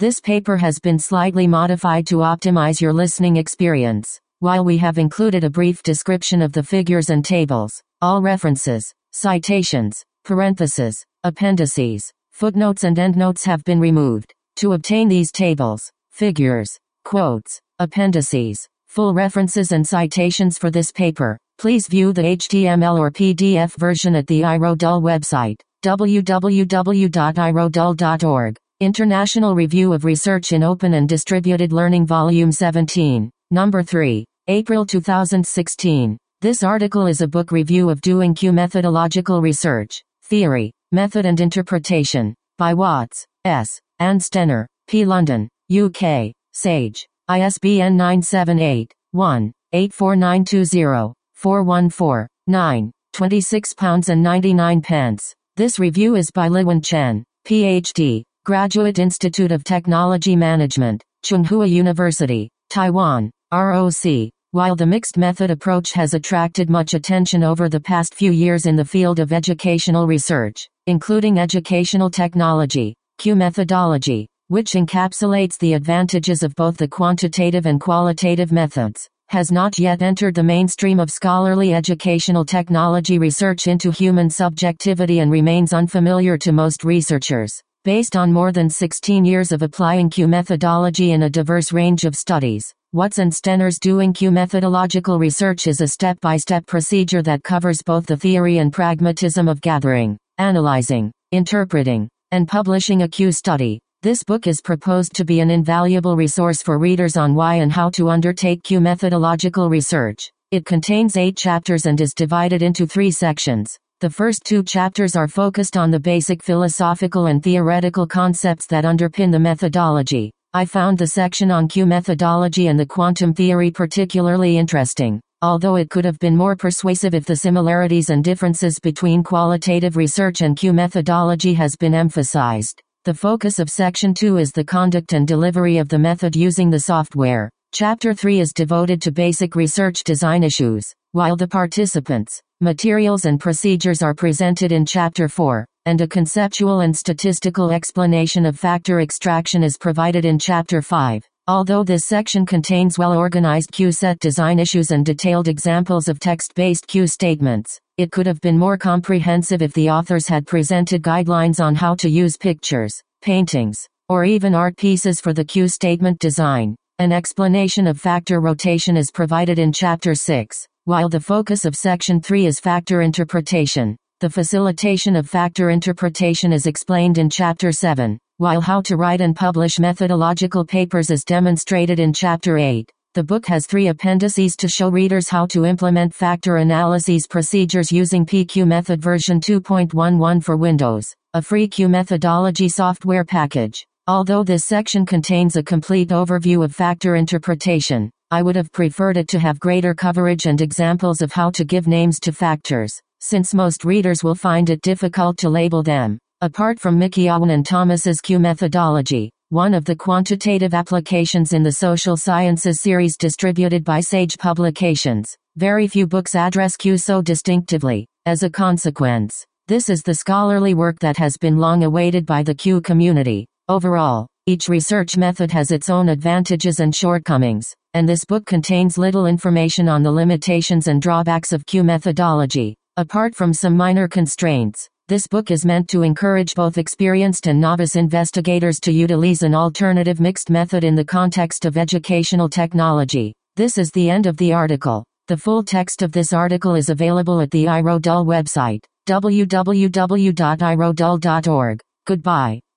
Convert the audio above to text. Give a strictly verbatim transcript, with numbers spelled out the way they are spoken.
This paper has been slightly modified to optimize your listening experience. While we have included a brief description of the figures and tables, all references, citations, parentheses, appendices, footnotes and endnotes have been removed. To obtain these tables, figures, quotes, appendices, full references and citations for this paper, please view the H T M L or P D F version at the iRodul website, w w w dot i rodul dot org. International Review of Research in Open and Distributed Learning Volume seventeen, Number three, April two thousand sixteen. This article is a book review of Doing Q Methodological Research, Theory, Method and Interpretation, by Watts, S., and Stenner, P. London, U K, Sage, I S B N nine seven eight, one, eight four nine two zero, four one four, nine, twenty-six pounds and ninety-nine pence. This review is by Liwen Chen, P H D, Graduate Institute of Technology Management, Tsinghua University, Taiwan, R O C. While the mixed method approach has attracted much attention over the past few years in the field of educational research, including educational technology, Q methodology, which encapsulates the advantages of both the quantitative and qualitative methods, has not yet entered the mainstream of scholarly educational technology research into human subjectivity and remains unfamiliar to most researchers. Based on more than sixteen years of applying Q methodology in a diverse range of studies, Watts and Stenner's Doing Q Methodological Research is a step-by-step procedure that covers both the theory and pragmatism of gathering, analyzing, interpreting, and publishing a Q study. This book is proposed to be an invaluable resource for readers on why and how to undertake Q methodological research. It contains eight chapters and is divided into three sections. The first two chapters are focused on the basic philosophical and theoretical concepts that underpin the methodology. I found the section on Q methodology and the quantum theory particularly interesting, although it could have been more persuasive if the similarities and differences between qualitative research and Q methodology has been emphasized. The focus of section two is the conduct and delivery of the method using the software. Chapter three is devoted to basic research design issues, while the participants, materials and procedures are presented in Chapter four, and a conceptual and statistical explanation of factor extraction is provided in Chapter five. Although this section contains well-organized Q-set design issues and detailed examples of text-based Q statements, it could have been more comprehensive if the authors had presented guidelines on how to use pictures, paintings, or even art pieces for the Q statement design. An explanation of factor rotation is provided in Chapter six. While the focus of Section three is factor interpretation, the facilitation of factor interpretation is explained in Chapter seven, while how to write and publish methodological papers is demonstrated in Chapter eight. The book has three appendices to show readers how to implement factor analyses procedures using P Q Method version two point eleven for Windows, a free Q methodology software package. Although this section contains a complete overview of factor interpretation, I would have preferred it to have greater coverage and examples of how to give names to factors, since most readers will find it difficult to label them. Apart from Mikiawan and Thomas's Q methodology, one of the quantitative applications in the social sciences series distributed by Sage Publications, very few books address Q so distinctively. As a consequence, this is the scholarly work that has been long awaited by the Q community. Overall, each research method has its own advantages and shortcomings, and this book contains little information on the limitations and drawbacks of Q methodology. Apart from some minor constraints, this book is meant to encourage both experienced and novice investigators to utilize an alternative mixed method in the context of educational technology. This is the end of the article. The full text of this article is available at the iRodul website, w w w dot i rodul dot org. Goodbye.